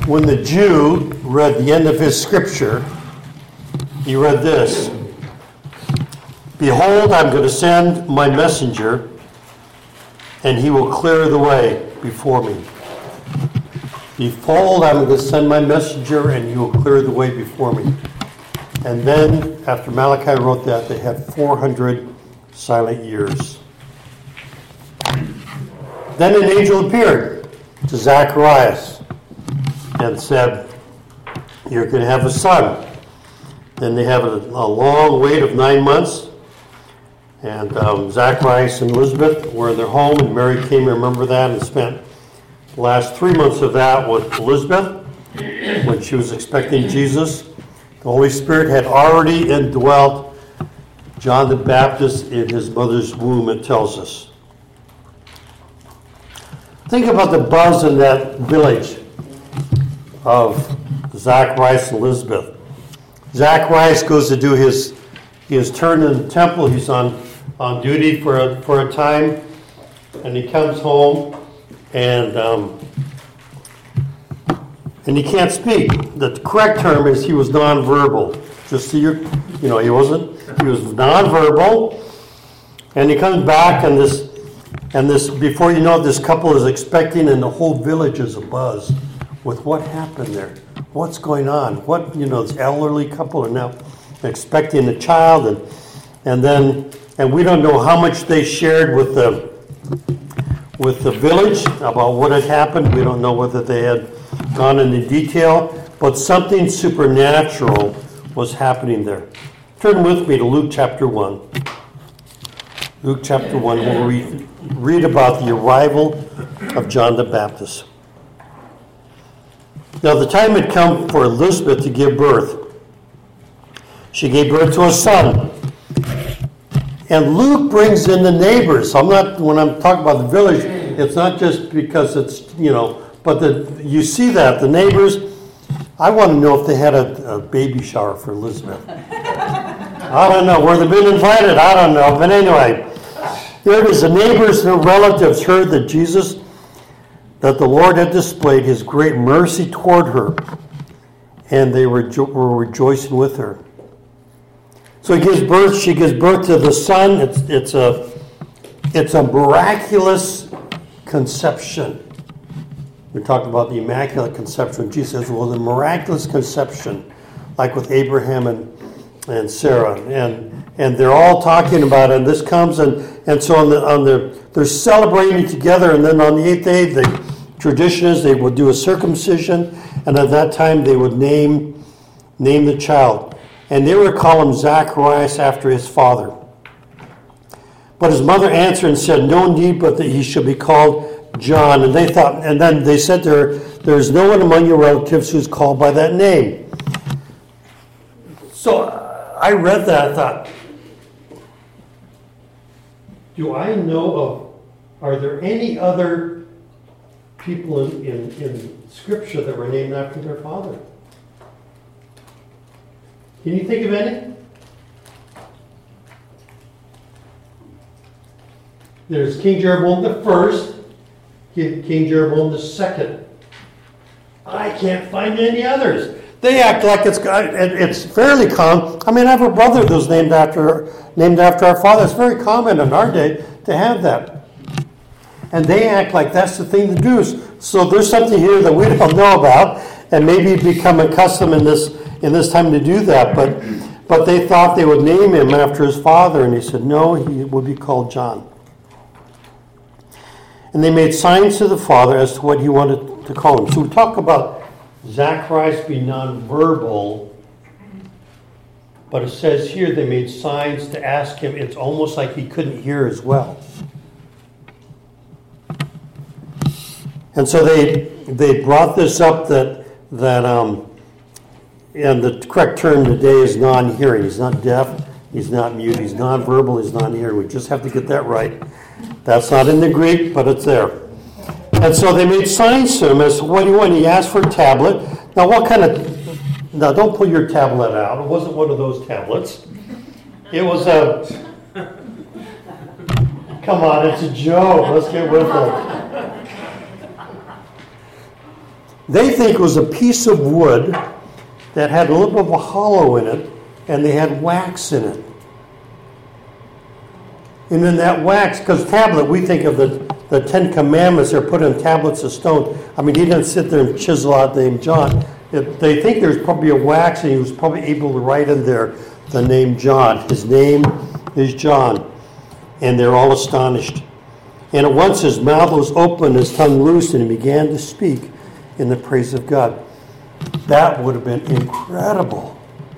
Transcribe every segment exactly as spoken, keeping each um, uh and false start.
when the Jew read the end of his scripture, he read this: "Behold, I'm going to send my messenger, and he will clear the way before me." Behold, I'm going to send my messenger, and he will clear the way before me. And then, after Malachi wrote that, they had four hundred silent years. Then an angel appeared to Zacharias and said, "You're going to have a son." Then they have a, a long wait of nine months. And um, Zacharias and Elizabeth were in their home, and Mary came, remember that, and spent the last three months of that with Elizabeth when she was expecting Jesus. The Holy Spirit had already indwelt John the Baptist in his mother's womb, it tells us. Think about the buzz in that village of Zacharias and Elizabeth. Zacharias goes to do his, he is turned in the temple, he's on, on duty for a, for a time, and he comes home, and um, and he can't speak. The correct term is he was nonverbal. Just so you, you know, he wasn't, he was nonverbal, and he comes back, and this, and this, before you know it, this couple is expecting, and the whole village is abuzz with what happened there. What's going on? What, you know, this elderly couple are now expecting a child, and and then, and we don't know how much they shared with the with the village about what had happened. We don't know whether they had gone into detail, but something supernatural was happening there. Turn with me to Luke chapter one. Luke chapter one, where we read about the arrival of John the Baptist. Now the time had come for Elizabeth to give birth. She gave birth to a son. And Luke brings in the neighbors. I'm not, when I'm talking about the village, it's not just because it's, you know, but the, you see that, the neighbors. I want to know if they had a, a baby shower for Elizabeth. I don't know. Were they been invited? I don't know. But anyway, there it is. The neighbors and the relatives heard that Jesus, that the Lord had displayed his great mercy toward her, and they were, were rejoicing with her. So he gives birth, she gives birth to the son. It's, it's, a, it's a miraculous conception. We talked about the Immaculate Conception. Jesus says, well, the miraculous conception, like with Abraham and, and Sarah. And and they're all talking about it. And this comes, and, and so on the, on the, they're celebrating together. And then on the eighth day, the tradition is they would do a circumcision. And at that time, they would name, name the child. And they would call him Zacharias after his father. But his mother answered and said, no need, but that he should be called John. And they thought, and then they said to her, there is no one among your relatives who's called by that name. So uh, I read that, I thought, do I know of, are there any other people in, in, in Scripture that were named after their father? Can you think of any? There's King Jeroboam the first, King Jeroboam the second. I can't find any others. They act like it's it's fairly common. I mean, I have a brother who's named after named after our father. It's very common in our day to have that. And they act like that's the thing to do. So there's something here that we don't know about, and maybe become accustomed in this in this time to do that. But but they thought they would name him after his father, and he said no, he would be called John. And they made signs to the father as to what he wanted to call him. So we talk about Zacharias being nonverbal, but it says here they made signs to ask him. It's almost like he couldn't hear as well. And so they they brought this up that that um, and the correct term today is non-hearing. He's not deaf. He's not mute. He's nonverbal. He's non-hearing. We just have to get that right. That's not in the Greek, but it's there. And so they made signs to him as, what do you want? He asked for a tablet. Now, what kind of... Now, don't pull your tablet out. It wasn't one of those tablets. It was a... Come on, it's a joke. Let's get with it. They think it was a piece of wood that had a little bit of a hollow in it, and they had wax in it. And then that wax, because tablet, we think of the, the Ten Commandments, they're put in tablets of stone. I mean, he didn't sit there and chisel out the name John. It, they think there's probably a wax, and he was probably able to write in there the name John. His name is John. And they're all astonished. And at once his mouth was open, his tongue loosed, and he began to speak in the praise of God. That would have been incredible.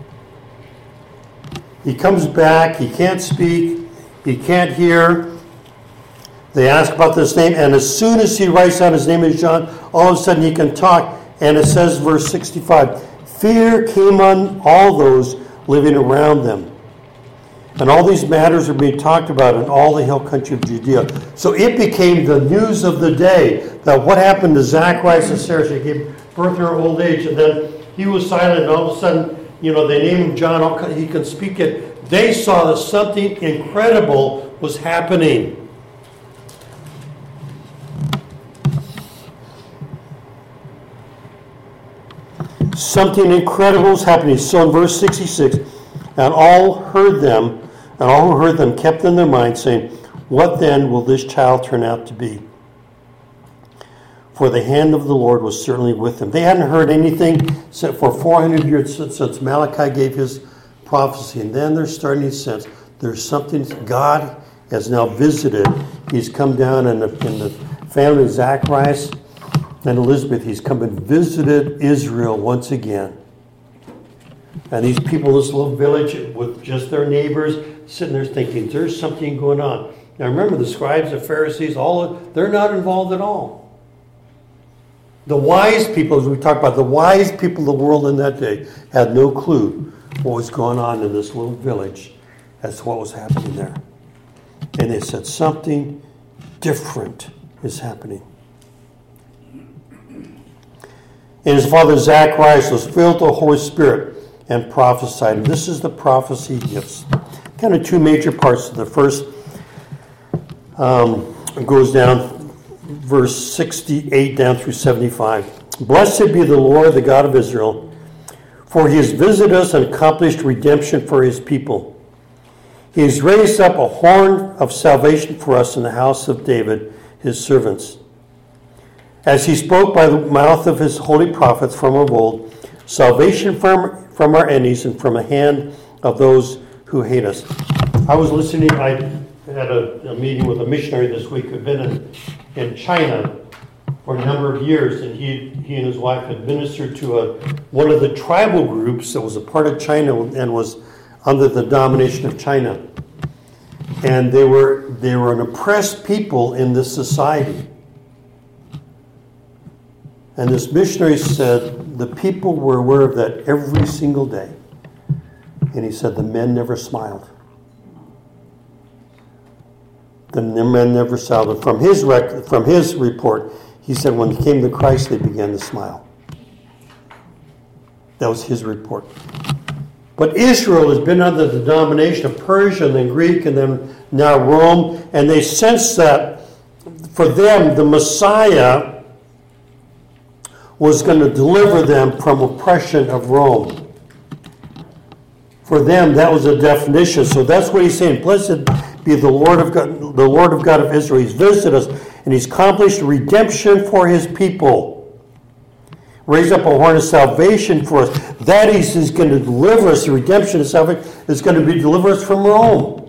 He comes back, he can't speak, he can't hear. They ask about this name, and as soon as he writes down his name is John, all of a sudden he can talk. And it says, verse sixty-five, fear came on all those living around them. And all these matters are being talked about in all the hill country of Judea. So it became the news of the day that what happened to Zacharias and Sarah. She gave birth in her old age, and then he was silent, and all of a sudden, you know, they named him John. He can speak it. They saw that something incredible was happening. Something incredible was happening. So in verse sixty-six, and all heard them, and all who heard them kept in their mind, saying, what then will this child turn out to be? For the hand of the Lord was certainly with him. They hadn't heard anything for four hundred years since, since Malachi gave his prophecy. And then they're starting to sense there's something God has now visited. He's come down in the, in the family of Zacharias and Elizabeth. He's come and visited Israel once again. And these people, this little village with just their neighbors, sitting there thinking, there's something going on. Now remember, the scribes, the Pharisees, all they're not involved at all. The wise people, as we talked about, the wise people of the world in that day had no clue what was going on in this little village as to what was happening there. And they said, something different is happening. And his father Zacharias was filled with the Holy Spirit and prophesied. And this is the prophecy gifts. Kind of two major parts. The first um, goes down verse sixty-eight down through seventy-five. Blessed be the Lord, the God of Israel, for he has visited us and accomplished redemption for his people. He has raised up a horn of salvation for us in the house of David, his servants. As he spoke by the mouth of his holy prophets from of old, salvation from, from our enemies and from the hand of those who hate us. I was listening, I had a, a meeting with a missionary this week who had been in, in China for a number of years, and he, he and his wife had ministered to a, one of the tribal groups that was a part of China and was under the domination of China. And they were, they were an oppressed people in this society. And this missionary said the people were aware of that every single day. And he said the men never smiled. The men never smiled. And from his rec- from his report, he said when he came to Christ, they began to smile. That was his report. But Israel has been under the domination of Persia and then Greek and then now Rome. And they sense that for them, the Messiah was going to deliver them from oppression of Rome. For them, that was a definition. So that's what he's saying. Blessed be the Lord of God, the Lord of God of Israel. He's visited us, and he's accomplished redemption for his people. Raised up a horn of salvation for us. That is, is going to deliver us. The redemption of salvation is going to be deliver us from Rome.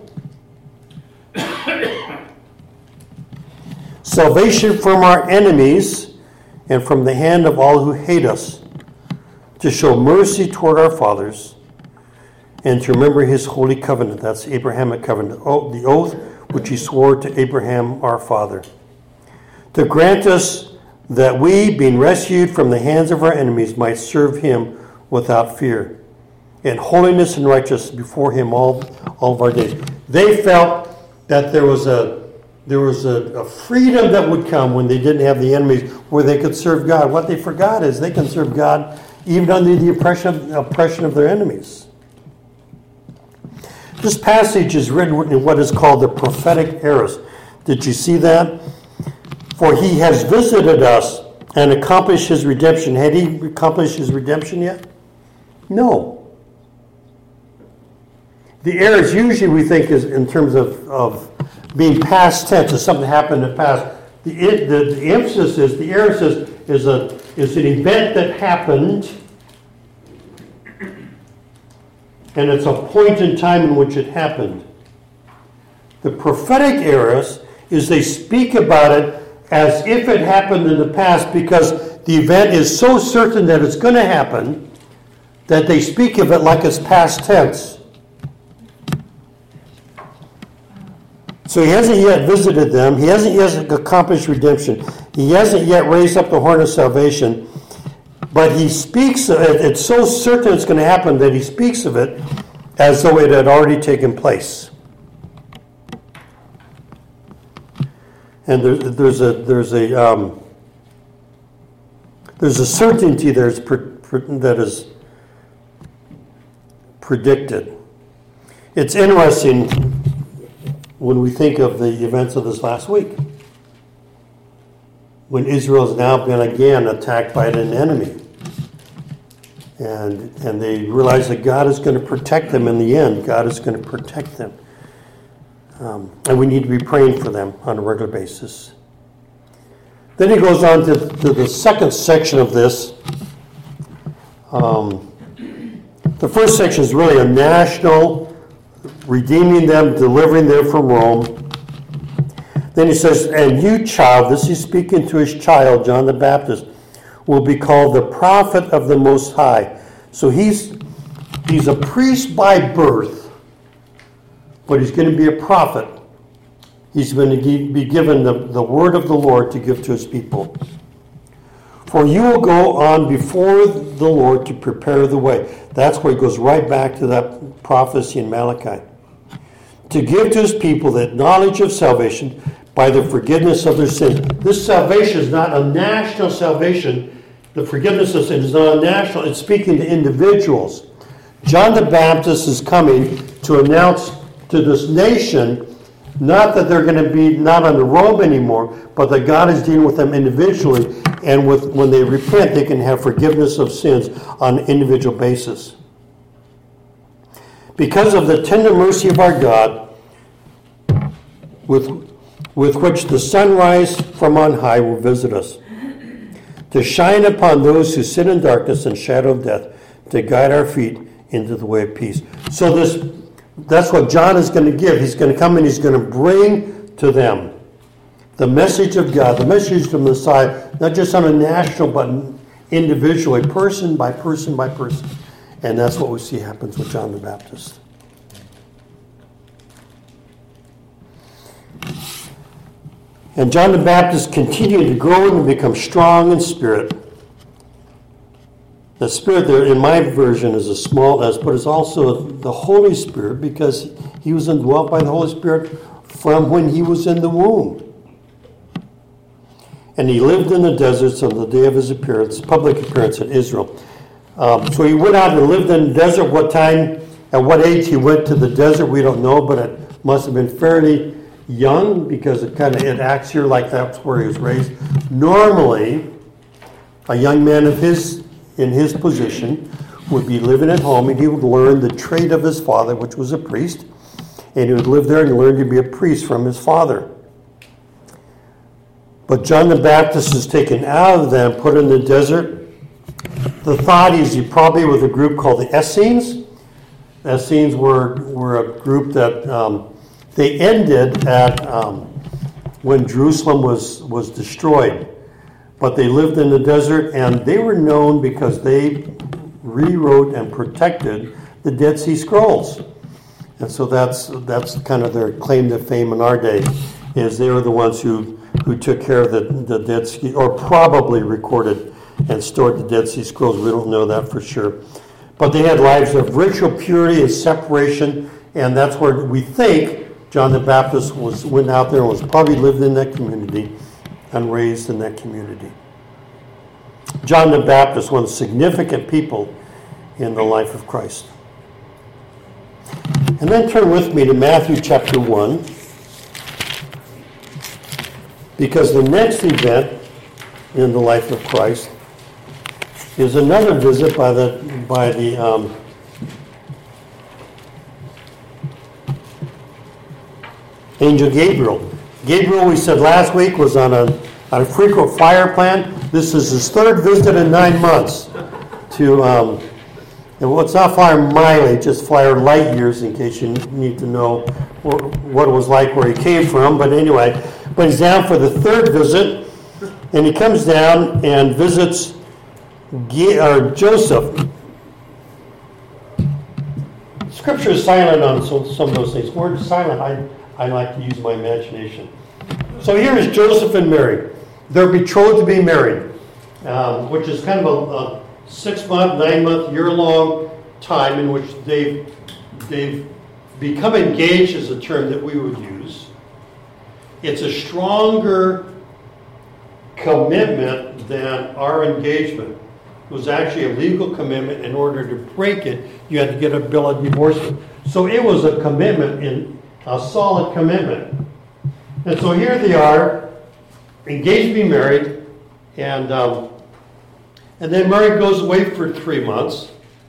Salvation from our enemies and from the hand of all who hate us, to show mercy toward our fathers, and to remember his holy covenant. That's the Abrahamic covenant, the oath which he swore to Abraham our father. To grant us that we, being rescued from the hands of our enemies, might serve him without fear, in holiness and righteousness before him all, all of our days. They felt that there was a There was a, a freedom that would come when they didn't have the enemies, where they could serve God. What they forgot is they can serve God even under the oppression, oppression of their enemies. This passage is written in what is called the prophetic eras. Did you see that? For he has visited us and accomplish his redemption. Had he accomplished his redemption yet? No. The aorist usually we think is in terms of, of being past tense, as something happened in the past. The, the, the emphasis is, the aorist is, is, a, is an event that happened, and it's a point in time in which it happened. The prophetic aorist is they speak about it as if it happened in the past, because the event is so certain that it's going to happen that they speak of it like it's past tense. So he hasn't yet visited them. He hasn't yet accomplished redemption. He hasn't yet raised up the horn of salvation. But he speaks of it. It's so certain it's going to happen that he speaks of it as though it had already taken place. And there, there's a there's a um, there's a certainty there's pre, pre, that is predicted. It's interesting when we think of the events of this last week, when Israel has now been again attacked by an enemy, and and they realize that God is going to protect them in the end. God is going to protect them. Um, and we need to be praying for them on a regular basis. Then he goes on to, to the second section of this. Um, the first section is really a national, redeeming them, delivering them from Rome. Then he says, and you, child, this he's speaking to his child, John the Baptist, will be called the prophet of the Most High. So he's he's a priest by birth, but he's going to be a prophet. He's going to be given the, the word of the Lord to give to his people. For you will go on before the Lord to prepare the way. That's where he goes right back to that prophecy in Malachi. To give to his people that knowledge of salvation by the forgiveness of their sins. This salvation is not a national salvation. The forgiveness of sins is not a national. It's speaking to individuals. John the Baptist is coming to announce to this nation, not that they're going to be not under Rome anymore, but that God is dealing with them individually, and with when they repent, they can have forgiveness of sins on an individual basis. Because of the tender mercy of our God, with, with which the sunrise from on high will visit us, to shine upon those who sit in darkness and shadow of death, to guide our feet into the way of peace. So this That's what John is going to give. He's going to come and he's going to bring to them the message of God, the message of the Messiah, not just on a national, but individually, person by person by person. And that's what we see happens with John the Baptist. And John the Baptist continued to grow and become strong in spirit. The Spirit there, in my version, is a small s, but it's also the Holy Spirit, because he was indwelt by the Holy Spirit from when he was in the womb. And he lived in the deserts on the day of his appearance, public appearance in Israel. Um, so he went out and lived in the desert. What time, at what age he went to the desert, we don't know, but it must have been fairly young, because it kind of it acts here like that's where he was raised. Normally, a young man of his in his position would be living at home, and he would learn the trade of his father, which was a priest, and he would live there and learn to be a priest from his father. But John the Baptist is taken out of them, put in the desert. The thought is he probably with a group called the Essenes. The Essenes were, were a group that um, they ended at um, when Jerusalem was, was destroyed. But they lived in the desert, and they were known because they rewrote and protected the Dead Sea Scrolls. And so that's that's kind of their claim to fame in our day, is they were the ones who, who took care of the, the Dead Sea, or probably recorded and stored the Dead Sea Scrolls. We don't know that for sure. But they had lives of ritual purity and separation, and that's where we think John the Baptist was went out there and was probably lived in that community and raised in that community. John the Baptist, one of the significant people in the life of Christ. And then turn with me to Matthew chapter one, because the next event in the life of Christ is another visit by the by the um, angel Gabriel. Gabriel, we said last week, was on a on a frequent flyer plan. This is his third visit in nine months to. Um, And well, it's not flyer mileage, it's flyer light years in case you need to know what it was like where he came from. But anyway, but he's down for the third visit, and he comes down and visits G- or Joseph. Scripture is silent on some, some of those things. Word silent, I, I like to use my imagination. So here is Joseph and Mary. They're betrothed to be married, um, which is kind of a... a six-month, nine-month, year-long time in which they've, they've become engaged is a term that we would use. It's a stronger commitment than our engagement. It was actually a legal commitment. In order to break it, you had to get a bill of divorcement. So it was a commitment, in a solid commitment. And so here they are, engaged to be married, and... Um, And then Mary goes away for three months.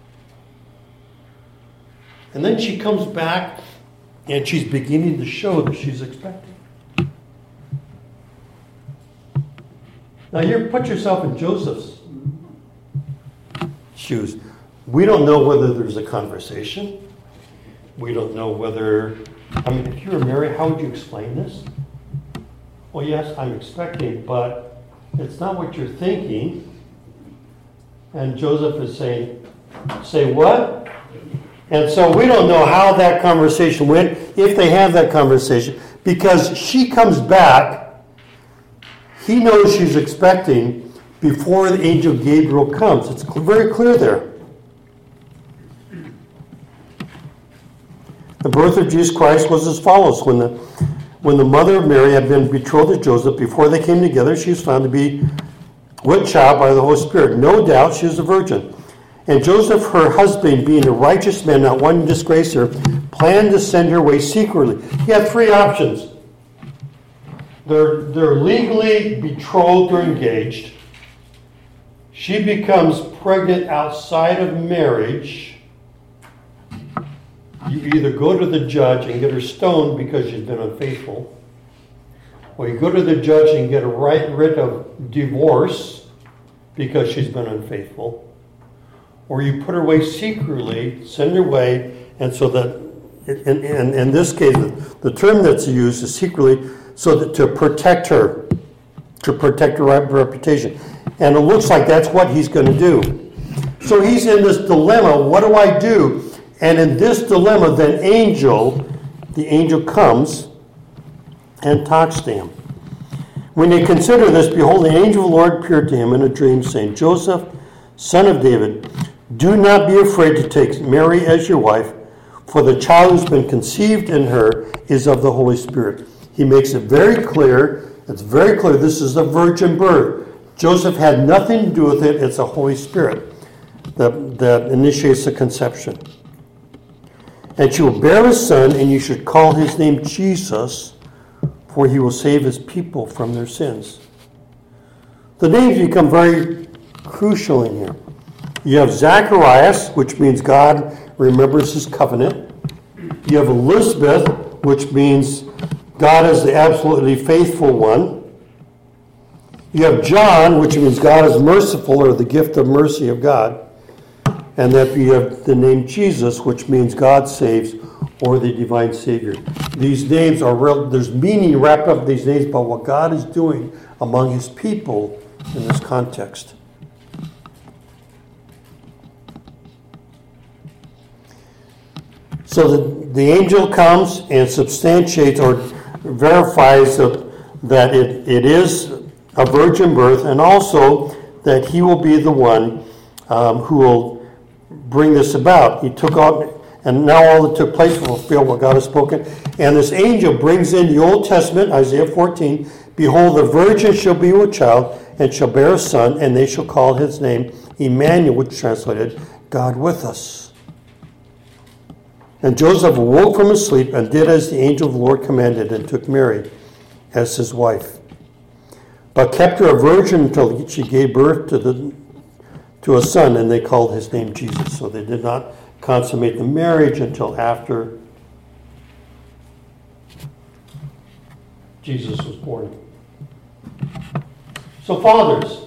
And then she comes back and she's beginning to show that she's expecting. Now you put yourself in Joseph's shoes. We don't know whether there's a conversation. We don't know whether, I mean, if you were Mary, how would you explain this? Well, yes, I'm expecting, but it's not what you're thinking. And Joseph is saying, say what? And so we don't know how that conversation went, if they have that conversation, because she comes back, he knows she's expecting before the angel Gabriel comes. It's very clear there. The birth of Jesus Christ was as follows. When the, when the mother of Mary had been betrothed to Joseph, before they came together, she was found to be with child by the Holy Spirit. No doubt she was a virgin. And Joseph, her husband, being a righteous man, not wanting to disgrace her, planned to send her away secretly. He had three options. They're, they're legally betrothed or engaged. She becomes pregnant outside of marriage. You either go to the judge and get her stoned because she's been unfaithful, or you go to the judge and get a right writ of divorce because she's been unfaithful, or you put her away secretly, send her away, and so that, in, in, in this case, the term that's used is secretly, so that to protect her, to protect her reputation. And it looks like that's what he's going to do. So he's in this dilemma, what do I do? And in this dilemma, then angel, the angel comes and talks to him. When they consider this, behold, the angel of the Lord appeared to him in a dream, saying, Joseph, son of David, do not be afraid to take Mary as your wife, for the child who's been conceived in her is of the Holy Spirit. He makes it very clear, it's very clear, this is a virgin birth. Joseph had nothing to do with it, it's the Holy Spirit that, that initiates the conception. And she will bear a son, and you should call his name Jesus, for he will save his people from their sins. The names become very crucial in here. You have Zacharias, which means God remembers his covenant. You have Elizabeth, which means God is the absolutely faithful one. You have John, which means God is merciful, or the gift of mercy of God. And that you have the name Jesus, which means God saves, or the divine Savior. These names are real, there's meaning wrapped up in these names about what God is doing among his people in this context. So the, the angel comes and substantiates or verifies that, that it, it is a virgin birth, and also that he will be the one um, who will bring this about. He took out, and now all that took place will fulfill what God has spoken. And this angel brings in the Old Testament, Isaiah fourteen, behold, the virgin shall be with child, and shall bear a son, and they shall call his name Emmanuel, which is translated, God with us. And Joseph awoke from his sleep, and did as the angel of the Lord commanded, and took Mary as his wife. but kept her a virgin until she gave birth to the to a son, and they called his name Jesus. So they did not consummate the marriage until after Jesus was born. So fathers,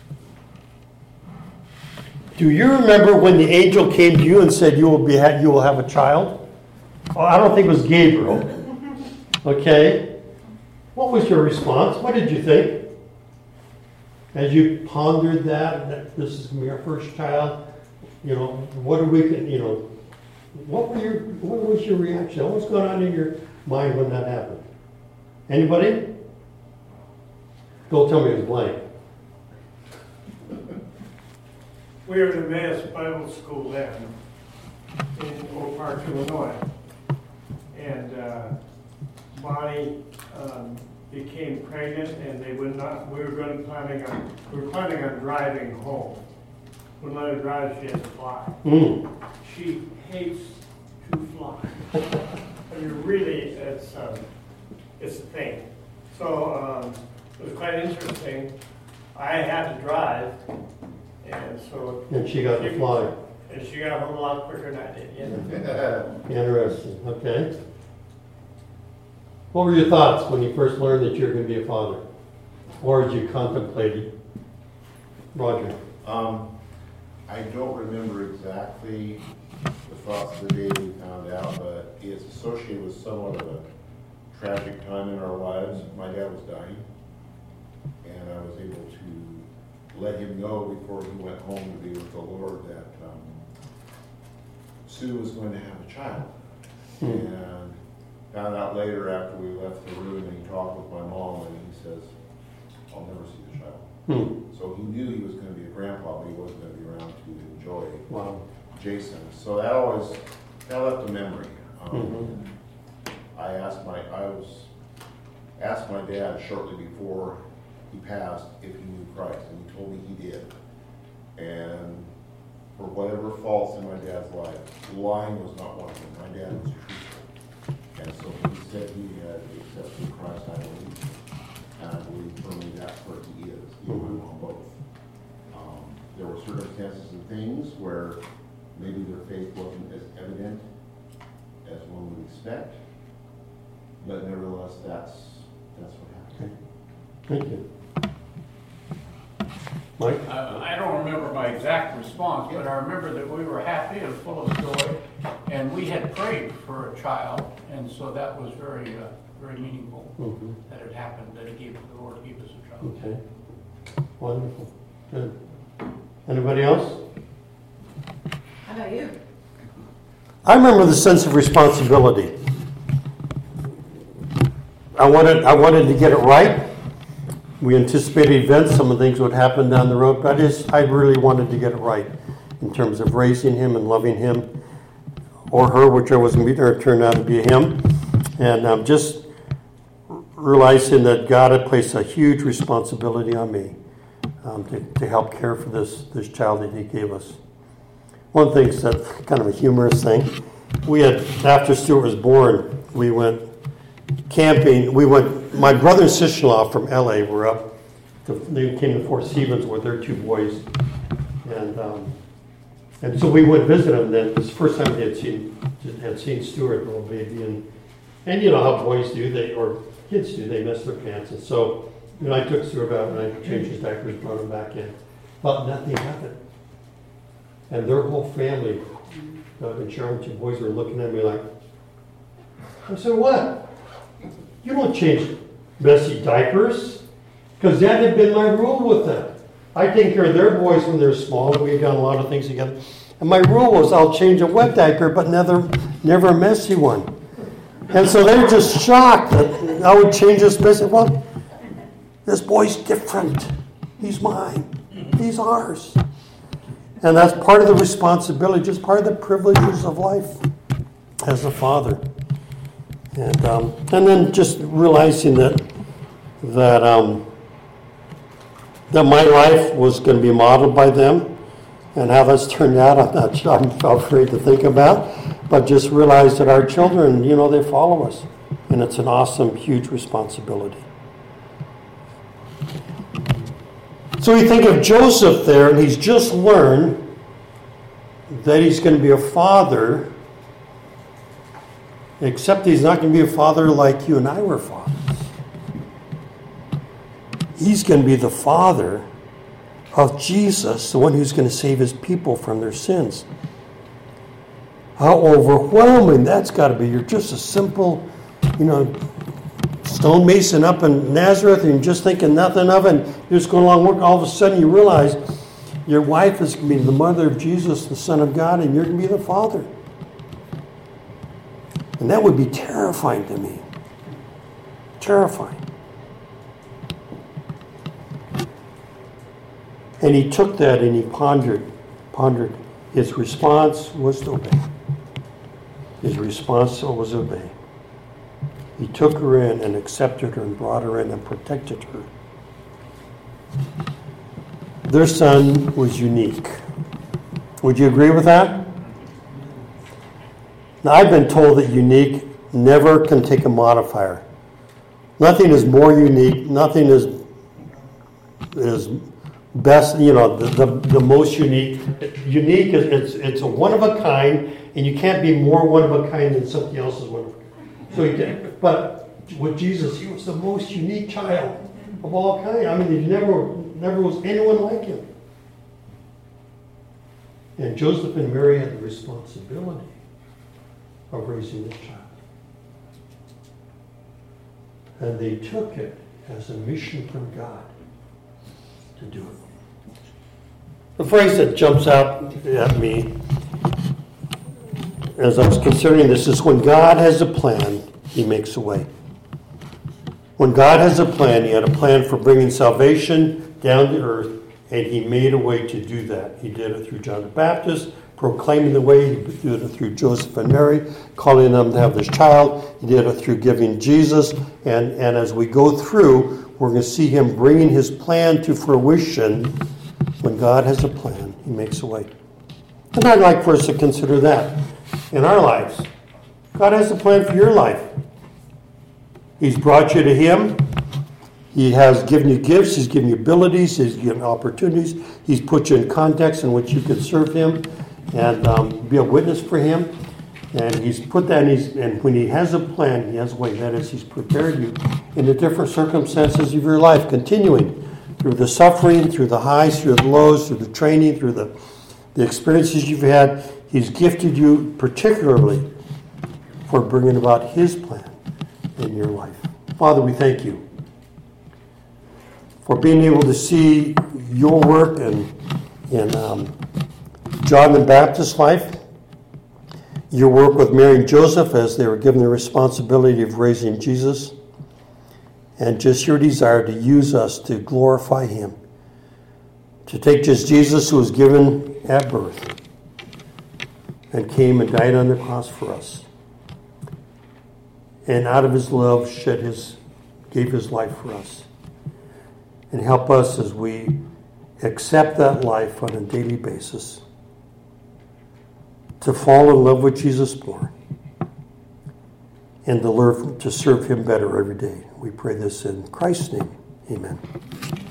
do you remember when the angel came to you and said you will be you will have a child? Well, I don't think it was Gabriel. Okay. What was your response? What did you think? As you pondered that, that this is going to be our first child, you know, what are we, you know, what were your, what was your reaction? What was going on in your mind when that happened? Anybody? Don't tell me it was blank. We were in Emmaus Bible School then, in Oak Park, Illinois. And uh, Bonnie um, became pregnant, and they would not. We were going to planning on. We were planning on driving home. When let her drive, she has to fly. Mm. She hates to fly. I mean, really, it's um, it's a thing. So um, it was quite interesting. I had to drive, and so. And she got to fly. And she got home a lot quicker than I did. Yeah. Interesting. Okay. What were your thoughts when you first learned that you were going to be a father? Or did you contemplate it? Roger. Um, I don't remember exactly the thoughts of the day we found out, but it's associated with somewhat of a tragic time in our lives. My dad was dying, and I was able to let him know before he went home to be with the Lord that um, Sue was going to have a child. Hmm. And found out later after we left the room, and he talked with my mom, and he says, I'll never see the child. Hmm. So he knew he was going to be a grandpa, but he wasn't going to be around to enjoy wow. Jason. So that always, that left a memory. Um, mm-hmm. I asked my, I was, asked my dad shortly before he passed if he knew Christ, and he told me he did. And for whatever faults in my dad's life, lying was not one of them. My dad was truthful. And so he said he had accepted Christ, I believe. And I believe firmly that's where he is, even mm-hmm. on both. Um, there were circumstances and things where maybe their faith wasn't as evident as one would expect. But nevertheless, that's that's what happened. Okay. Thank you. Mike? Uh, I don't remember my exact response, but I remember that we were happy and full of joy, and we had prayed for a child, and so that was very, uh, very meaningful mm-hmm. that it happened, that it gave the Lord gave us a child. Okay, wonderful, good. Anybody else? How about you? I remember the sense of responsibility. I wanted, I wanted to get it right. We anticipated events, some of the things would happen down the road, but I just, I really wanted to get it right in terms of raising him and loving him, or her, whichever was going to be there, turned out to be him. And um, just realizing that God had placed a huge responsibility on me um, to, to help care for this, this child that he gave us. One of the things that's kind of a humorous thing, we had, after Stuart was born, we went camping. We went, my brother and sister-in-law from L A were up, to, they came to Fort Stevens with their two boys. And um, and so we went visit them then. It was the first time they had seen, had seen Stuart, little baby. And, and you know how boys do, they or kids do, they mess their pants. And so, you know, I took Stuart out and I changed his diapers, brought him back in. But nothing happened. And their whole family, Doug and Sharon, two boys were looking at me like, I said, what? You don't change messy diapers. Because that had been my rule with them. I take care of their boys when they're small. We've done a lot of things together. And my rule was I'll change a wet diaper, but never, never a messy one. And so they were just shocked that I would change this messy one. This boy's different. He's mine. He's ours. And that's part of the responsibility, just part of the privileges of life as a father. And um, and then just realizing that that um, that my life was going to be modeled by them, and how that's turned out, I'm not sure, I'm afraid to think about, but just realize that our children, you know, they follow us, and it's an awesome, huge responsibility. So we think of Joseph there, and he's just learned that he's going to be a father, except he's not going to be a father like you and I were fathers. He's going to be the father of Jesus, the one who's going to save his people from their sins. How overwhelming that's got to be. You're just a simple, you know, stonemason up in Nazareth, and you're just thinking nothing of it, and you're just going along work. All of a sudden you realize your wife is going to be the mother of Jesus, the Son of God, and you're going to be the father. And that would be terrifying to me. Terrifying. And he took that and he pondered, pondered. His response was to obey. His response was obey. He took her in and accepted her and brought her in and protected her. Their son was unique. Would you agree with that? Now, I've been told that unique never can take a modifier. Nothing is more unique. Nothing is is best. You know, the the, the most unique. Unique is it's it's a one of a kind, and you can't be more one of a kind than something else is one of a kind. So he did. But with Jesus, he was the most unique child of all kind. I mean, there never never was anyone like him. And Joseph and Mary had the responsibility of raising this child. And they took it as a mission from God to do it. The phrase that jumps out at me as I was considering this is, when God has a plan, he makes a way. When God has a plan, he had a plan for bringing salvation down to earth, and he made a way to do that. He did it through John the Baptist, proclaiming the way. He did it through Joseph and Mary, calling them to have this child. He did it through giving Jesus. And, and as we go through, we're going to see him bringing his plan to fruition. When God has a plan, he makes a way. And I'd like for us to consider that in our lives. God has a plan for your life. He's brought you to him. He has given you gifts. He's given you abilities. He's given opportunities. He's put you in context in which you can serve him and um, be a witness for him. And he's put that in his, and when he has a plan, he has a way. That is, he's prepared you in the different circumstances of your life, continuing through the suffering, through the highs, through the lows, through the training, through the, the experiences you've had. He's gifted you particularly for bringing about his plan in your life. Father, we thank you for being able to see your work in, in um, John the Baptist's life, your work with Mary and Joseph as they were given the responsibility of raising Jesus, and just your desire to use us to glorify him, to take just Jesus, who was given at birth and came and died on the cross for us, and out of his love shed his, gave his life for us. And help us as we accept that life on a daily basis to fall in love with Jesus more and to learn to serve him better every day. We pray this in Christ's name. Amen.